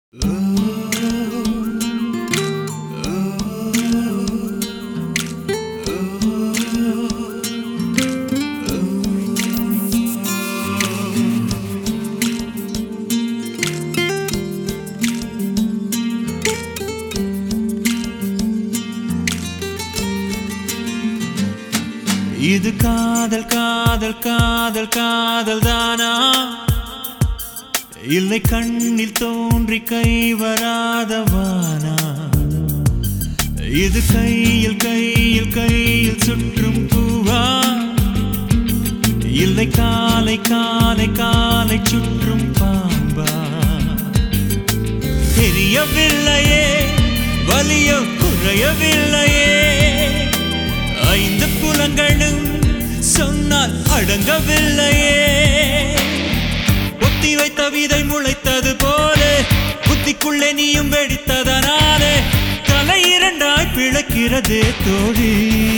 இது காதல் காதல் காதல் காதல் தானா இல்லை கண்ணில் தோன்றி கை வராதவானா இது கையில் கையில் கையில் சுற்றும் பூவா இல்லை காலை காலை காலை சுற்றும் பாம்பா தெரியவில்லையே வலியோ குறையவில்லையே ஐந்து புலங்களும் சொன்னால் அடங்கவில்லையே ஒத்தி வைத்த விதை முளைத்தது போல புத்திக்குள்ளே நீயும் வெடித்ததனாலே தலை இரண்டாய் பிளக்கிறதே தோழி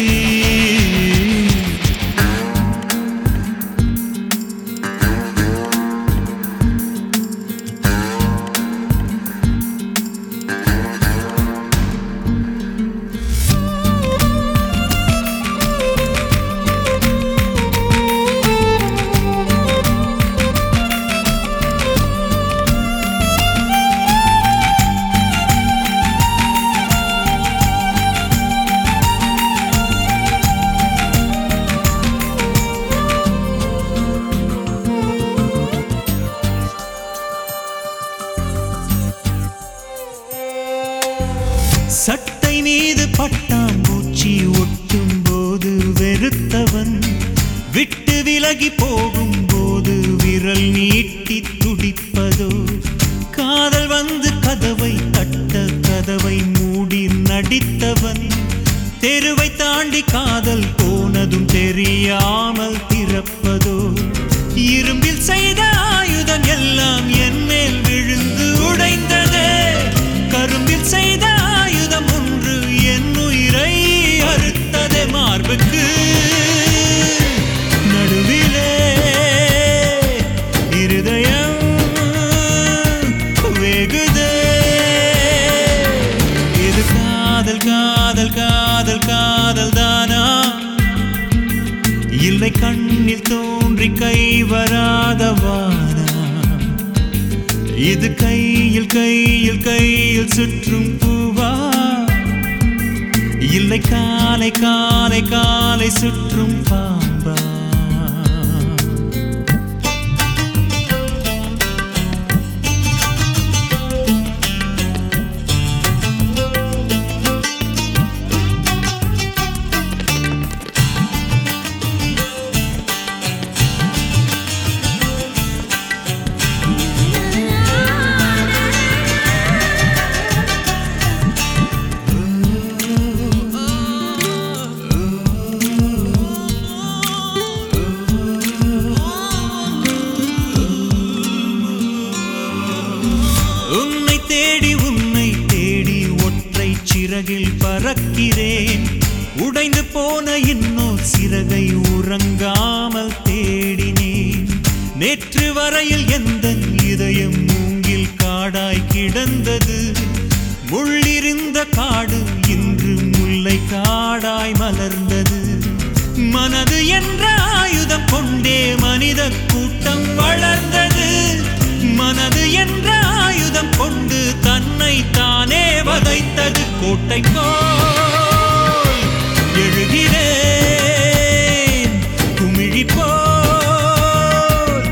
சட்டை மீது பட்டாம்பூச்சி ஒட்டும் போது வெறுத்தவன் விட்டு விலகி போகும் போது விரல் நீட்டி துடிப்பதோ காதல் வந்து கதவை தட்ட கதவை மூடி நடித்தவன் தெருவை தாண்டி காதல் போனதும் தெரியாமல் திறப்பதோ இரும்பில் செய்த ஆயுதம் எல்லாம் என் மேல் விழுந்து உடைந்ததே கரும்பில் செய்த ஆயுதம் ஒன்று என் உயிரை அறுத்ததே மார்புக்கு நடுவிலே இருதயம் வேகுதே இது காதல் காதல் காதல் காதல் தானா இல்லை கண்ணில் தோன்றி கை வராதவானா இது கையில் கையில் கையில் சுற்றும் பூவா இல்லை காலை காலை காலை சுற்றும் பாம்பா உன்னை தேடி ஒற்றை சிறகில் பறக்கிறேன் உடைந்து போன இன்னொரு சிறகை உறங்காமல் தேடினேன் நேற்று வரையில் எந்த இதயம் மூங்கில் காடாய் கிடந்தது முள்ளிருந்த காடு இன்று முல்லை காடாய் மலர்ந்தது மனது என்ற ஆயுதம் கொண்டே மனித கூட்டம் வளர்ந்தது மனது என்ற ஆயுதம் கொண்டு தன்னை தானே வதைத்தது கோட்டை போல் எழுகிறேன் குமிழி போல்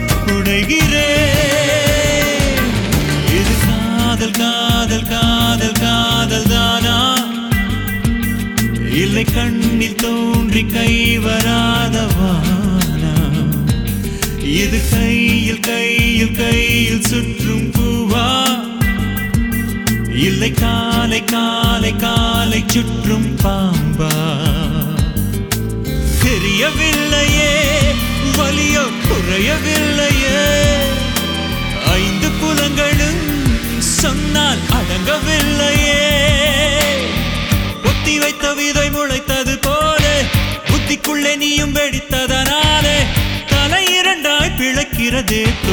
உடைகிறேன் இது காதல் காதல் காதல் காதல் தானா இல்லை கண்ணில் தோன்றி கை வராதவானா இது கையில் கையில் கையில் சுற்றும் பூவா இல்லை காலை காலை காலை சுற்றும் பாம்பா தெரியவில்லையே வலியோ குறையவில்லையே ஐந்து புலங்களும் சொன்னால் அடங்கவில்லையே ஒத்தி வைத்த விதை முளைத்தது போல புத்திக்குள்ளே நீயும் வெடித்ததனாலே தலை இரண்டாய் பிளக்கிறதே